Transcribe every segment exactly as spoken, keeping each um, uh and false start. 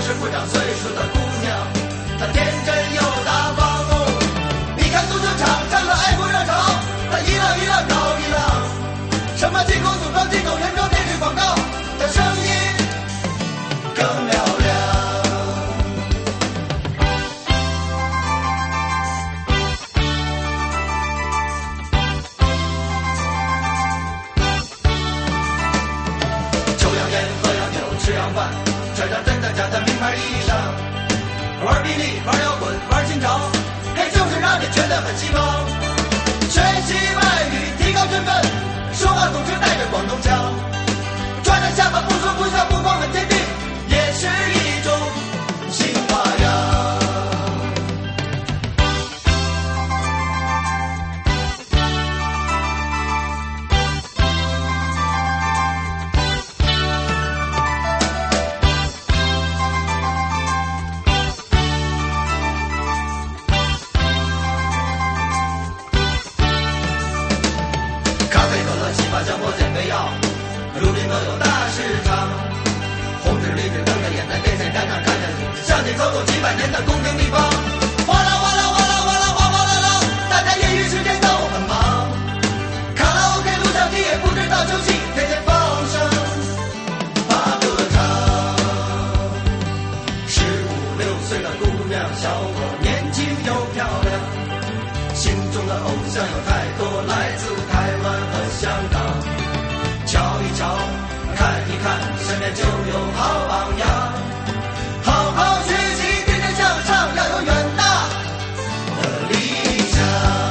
是不长岁数的姑娘，她天真又大方哦。你看足球场上的爱国热潮，她一浪一浪高一浪，什么进口组装进口原装电视广告，她声音更嘹亮。抽洋烟喝洋酒吃洋饭，穿上真的假的名牌衣裳，玩比利玩摇滚玩新潮，嘿，就是让你觉得很西方。学习外语提高身份，说话总是带着广东腔，穿着下巴不说不笑不光很坚定，也是一种新花样。像火箭飞药，如今都有大市场。红纸绿纸瞪着眼在电线杆上看着你，像你走走几百年的宫廷地方。哗啦哗啦哗啦哗啦哗哗啦啦，大家业余时间都很忙，卡拉 OK 录像机也不知道休息，天天放声把歌唱。十五六岁的姑娘，小伙年轻又漂亮，心中的偶像有太多，来自台湾和香港。瞧一瞧，看一看，身边就有好榜样。好好学习，天天向上，要有远大的理想。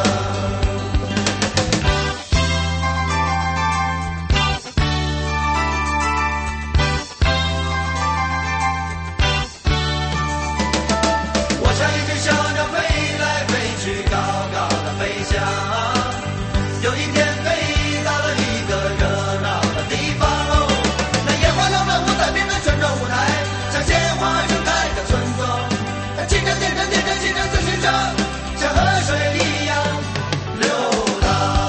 我像一只小鸟，飞来飞去，高高的飞翔。有一天飞到了一个热闹的地方哦，那烟花缭乱，五彩缤纷旋转舞台，像鲜花盛开的村庄，清晨电车电车汽车自行车，像河水一样流淌。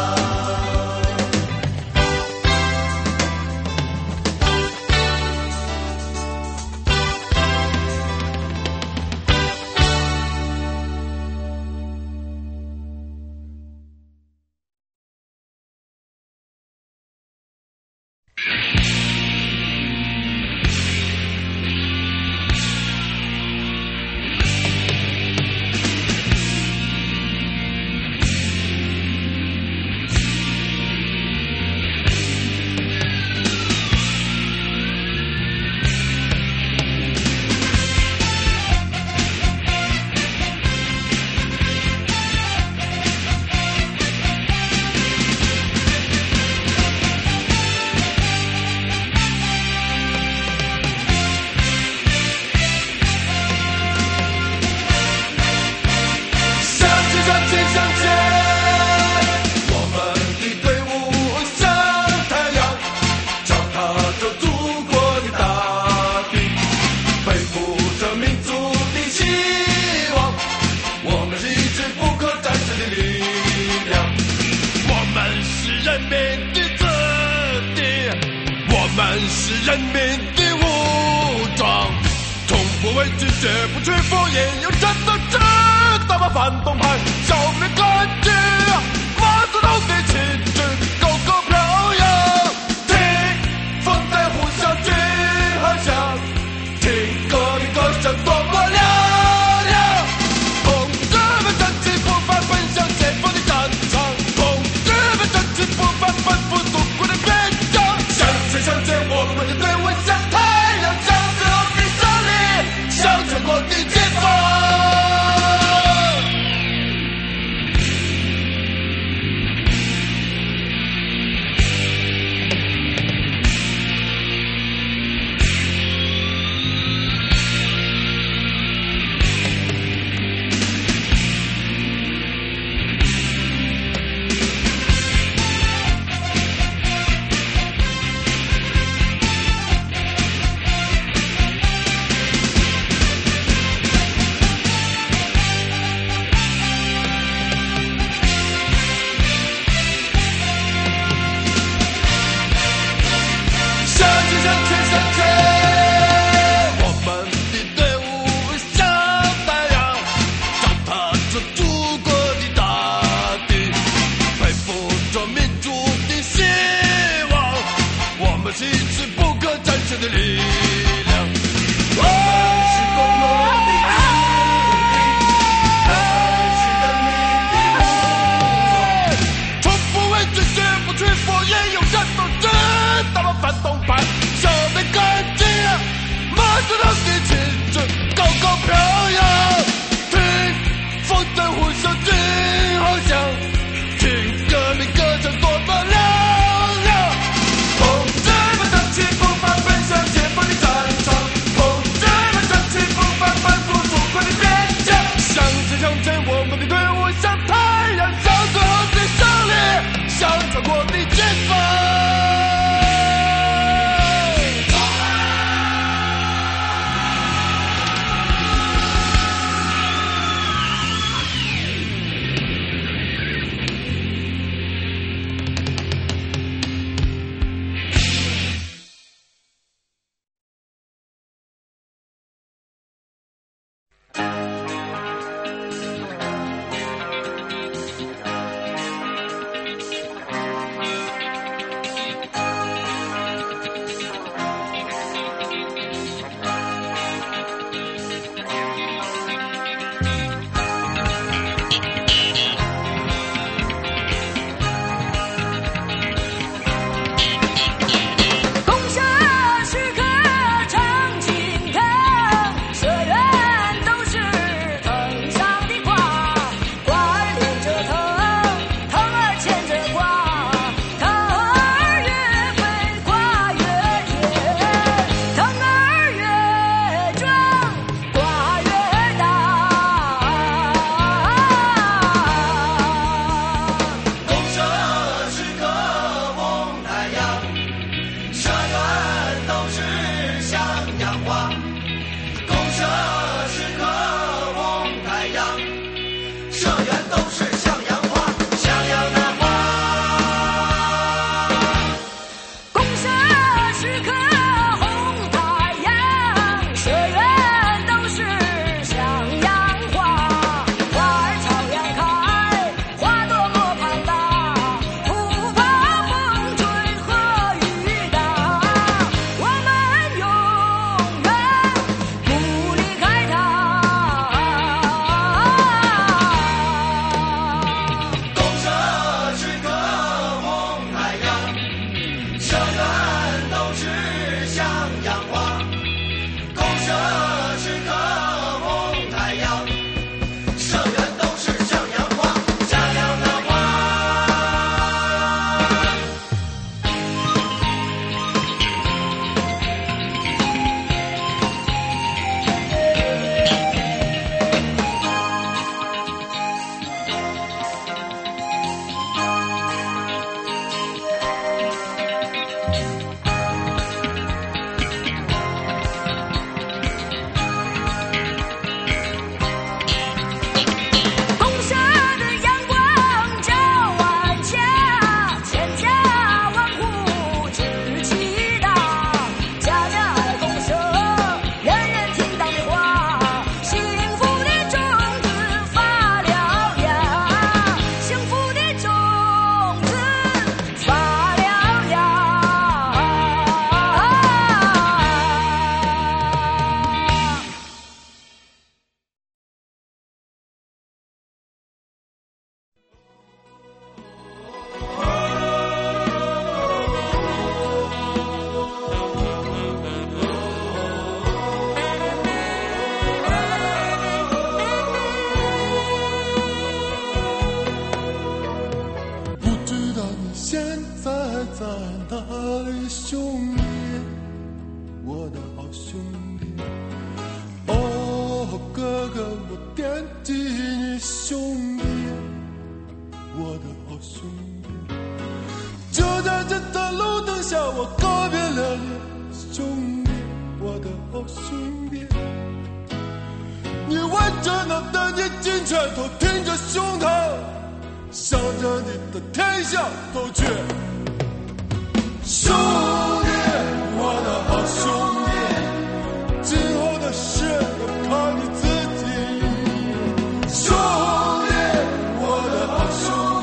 人民的武装，从不畏惧，绝不屈服，也有真的知道把反动派消灭干净，马子头的旗帜高高飘扬，听风在呼啸，军喊响，听革命歌声多么嘹亮，同志们站起步伐，奔向前方的战场，同志们站起步伐，奔赴祖国的边疆，向前向前，我们的队伍像太阳，向着和平胜利，向全国的解放。 不可战胜的力量。 我们是共同的经历，我们是等你的目从不畏惧，绝不屈服，也有战斗志，打败反动派，消灭干净，马祖让你旗帜高高飘扬，听风筝呼啸进航向，听革命歌声多么嘹亮。 同志们上去不怕，奔向前方的战场，同志们上去不怕，奔赴祖国的边疆。 向前向前，我们的队伍像太阳，向最后的胜利，向中国的解放。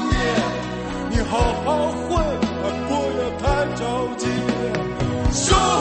好好混，不要太着急。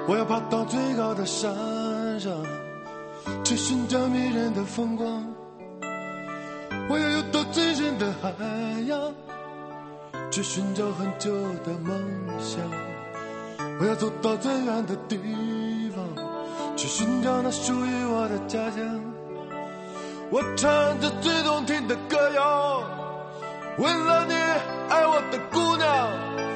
我要爬到最高的山上，去寻找迷人的风光。我要游到最深的海洋，去寻找很久的梦想。我要走到最远的地方，去寻找那属于我的家乡。我唱着最动听的歌谣，为了你爱我的姑娘。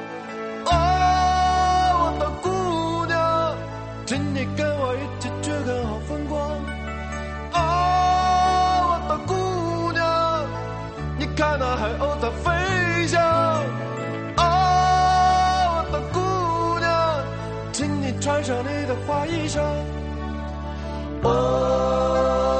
哦，我的姑娘，请你跟我一起去看好风光。哦，我的姑娘，你看那海鸥它飞翔。哦，我的姑娘，请你穿上你的花衣裳。哦，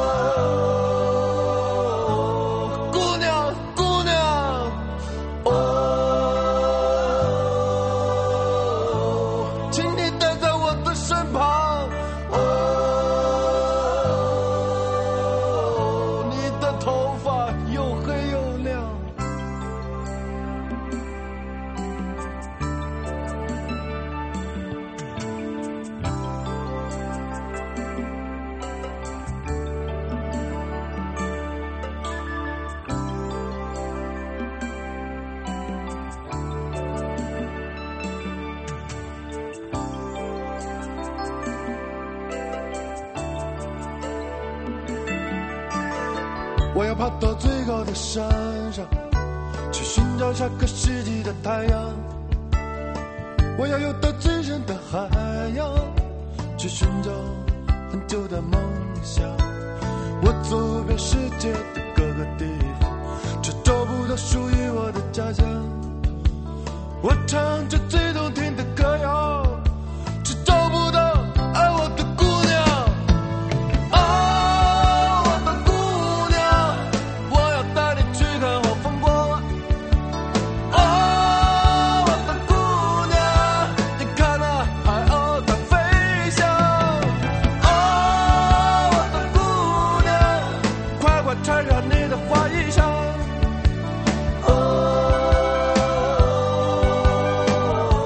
我要爬到最高的山上，去寻找下个世纪的太阳。我要游到最深的海洋，去寻找很久的梦想。我走遍世界的各个地方，却找不到属于我的家乡。我唱着最动听的歌谣，却找不到爱我的姑娘。哦，我的姑娘，我要带你去看好风光。哦，我的姑娘，你看那海鸥它飞翔。哦，我的姑娘，快快穿上你的花衣裳。哦，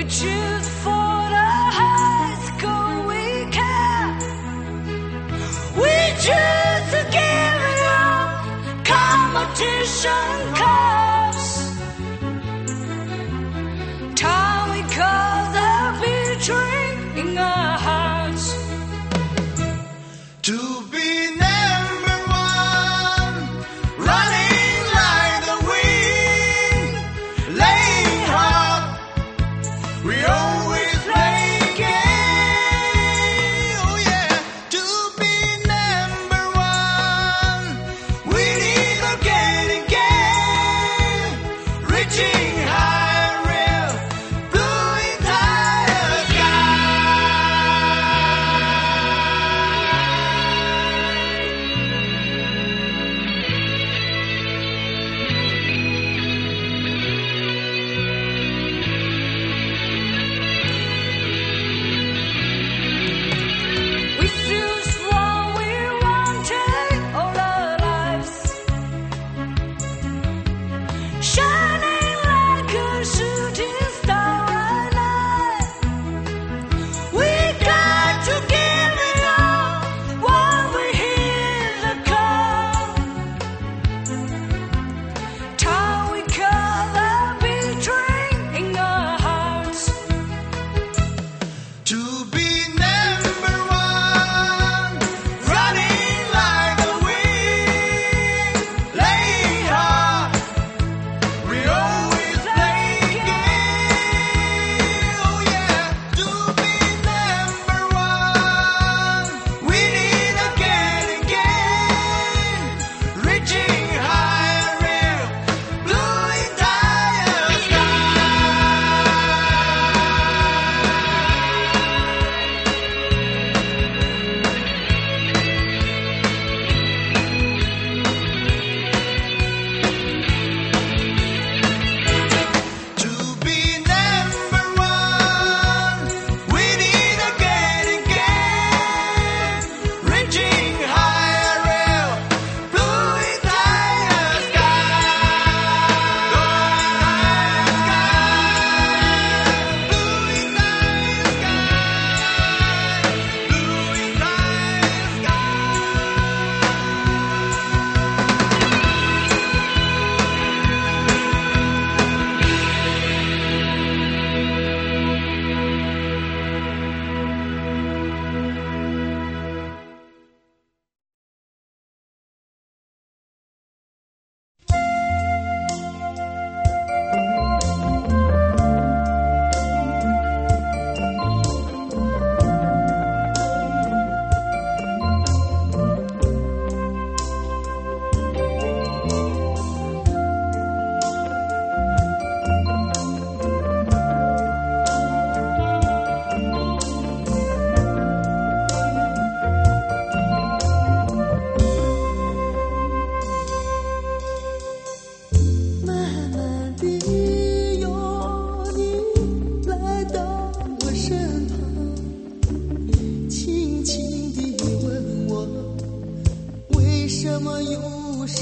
We choose for the high school we can. We choose to give it up. Competition comes. Time we cause the victory in our hearts. To be number one, running like the wind, laying hard, we always play game. Oh yeah, to be number one, winning again and again, reaching higher real, blue entire sky. We choose what we wanted all our lives, shining like a shooting star at night. We got to give it all while we hear the call. Time we call the victory in our hearts. To be number one, running like the wind, laying hard, we always play game. Oh yeah, to be number one, winning again and again, reaching higher real, blue entire sky. To be number one, winning again and again, reaching higher real, blue entire sky. Blue entire sky, blue entire慢慢地有你来到我身旁，轻轻地问我为什么忧伤。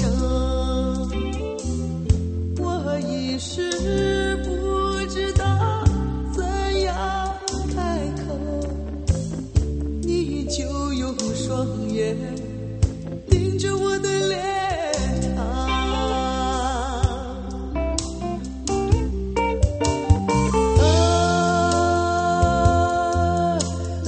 我一时不知道怎样开口，你就用双眼盯着我的脸庞。啊啊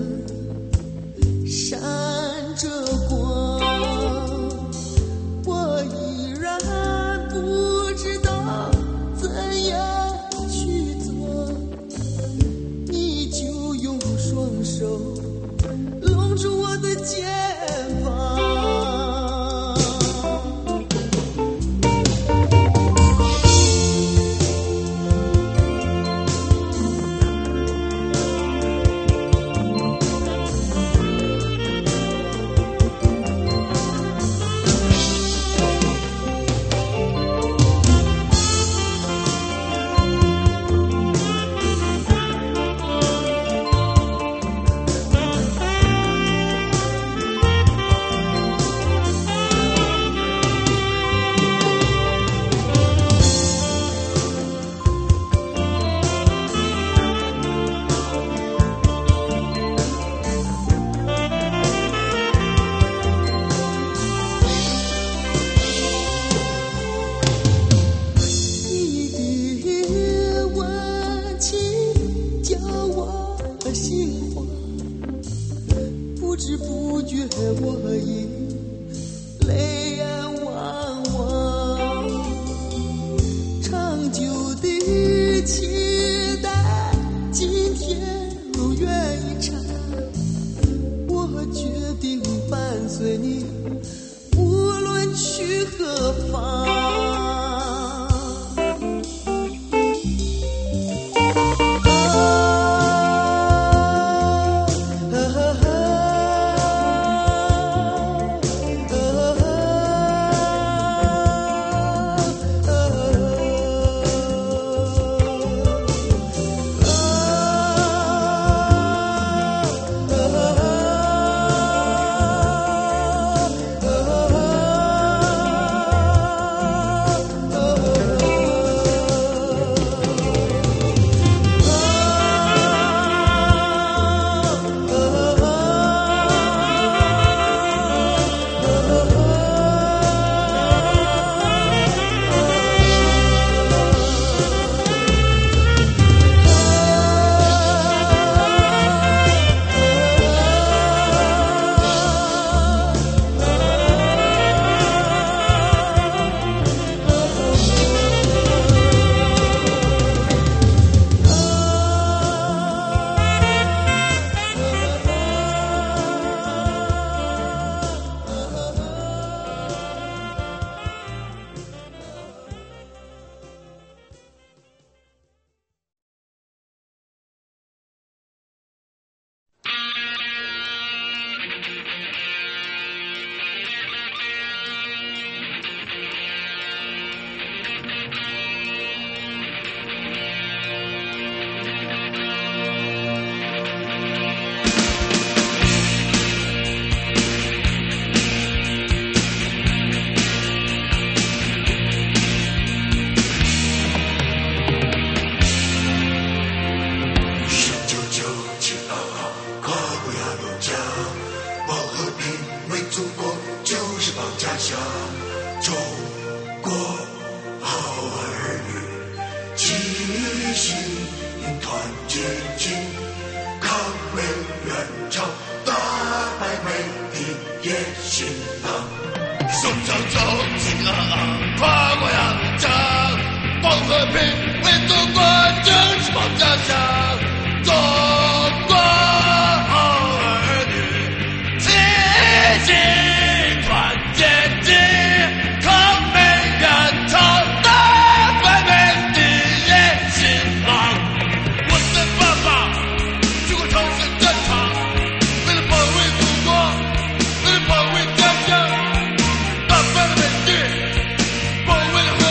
着光，我前方。不知不觉我已泪眼汪汪，长久的期待今天如愿以偿，我决定伴随你无论去何方。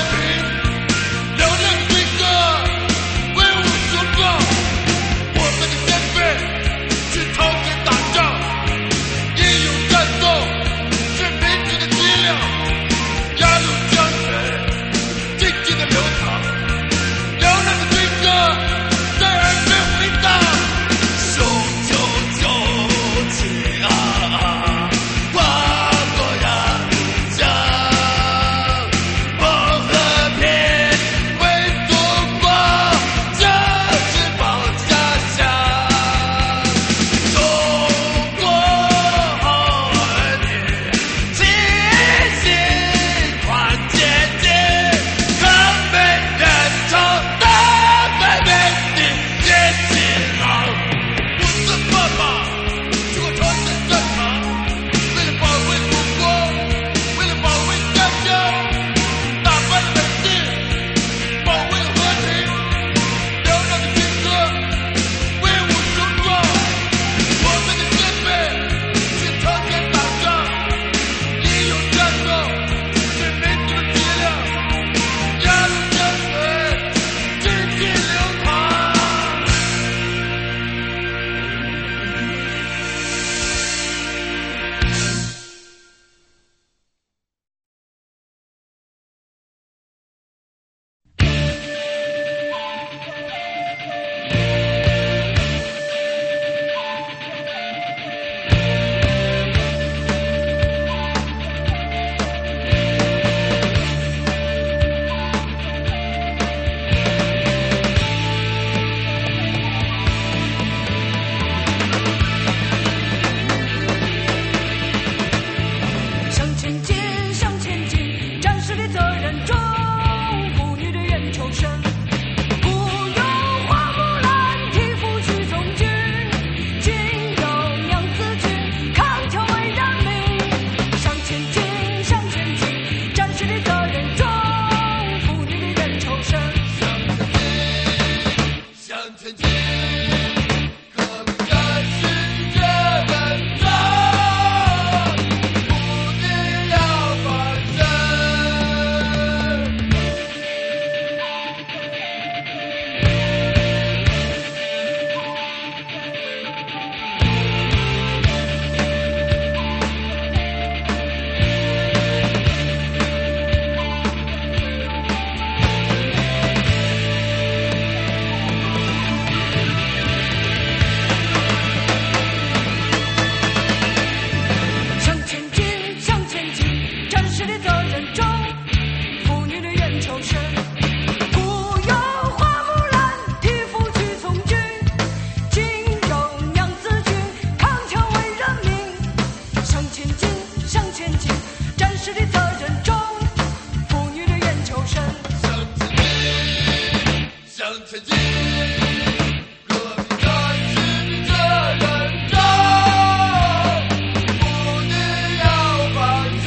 我前进，向前进，战士的责任重，妇女的眼求深。 向前进，向前进，革命战士的责任重，妇女要翻身。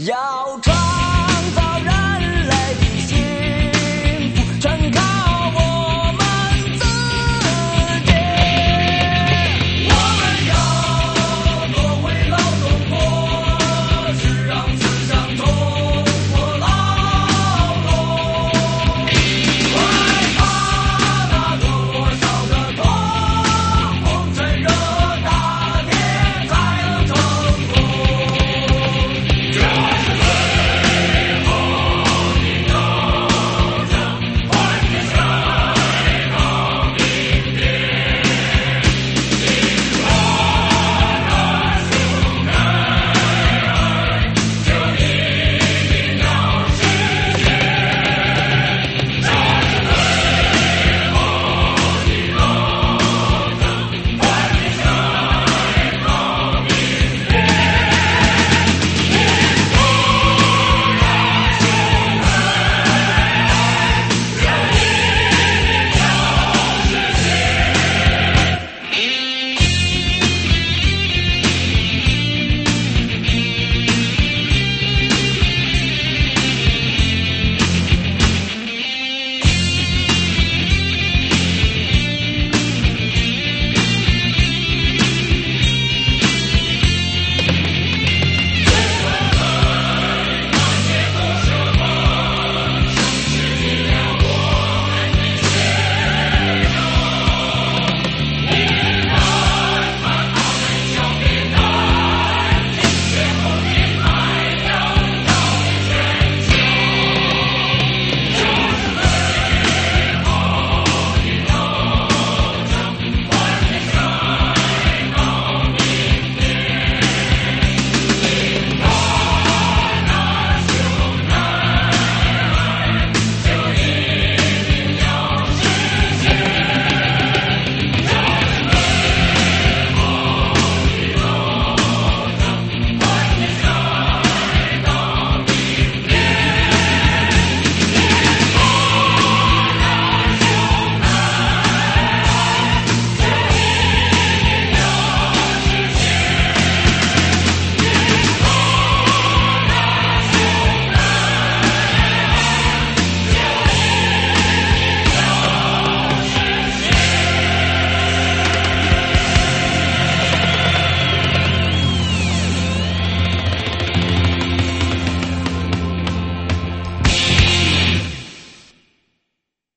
呀。